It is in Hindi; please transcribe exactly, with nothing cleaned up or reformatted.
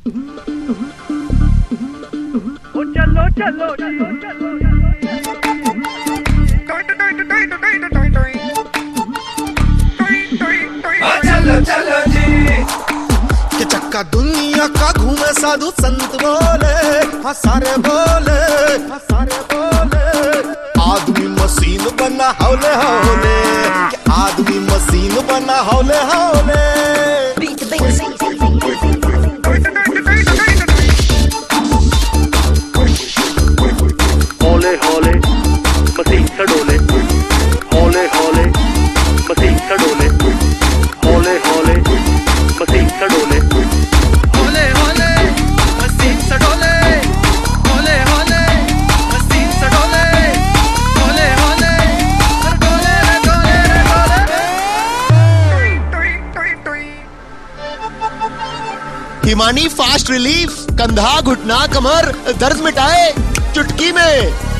ओ चलो चलो चलो चलो चलो जी के चक्का दुनिया का घूमे साधु संत बोले, हाँ सारे बोले, हाँ सारे बोले। आदमी मशीन बना हौले हौले, आदमी मशीन बना हौले हौले। हौले हौले मशीन से डोले, हौले हौले मशीन से डोले, हौले हौले मशीन से डोले, हौले हौले मशीन से डोले, हौले हौले मशीन से डोले, हौले हौले डोले रे डोले रे डोले। हिमानी फास्ट रिलीफ, कंधा घुटना कमर दर्द मिटाए चुटकी में।